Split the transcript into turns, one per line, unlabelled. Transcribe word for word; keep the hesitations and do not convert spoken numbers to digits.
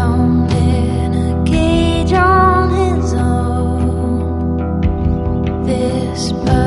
bound in a cage on his own. This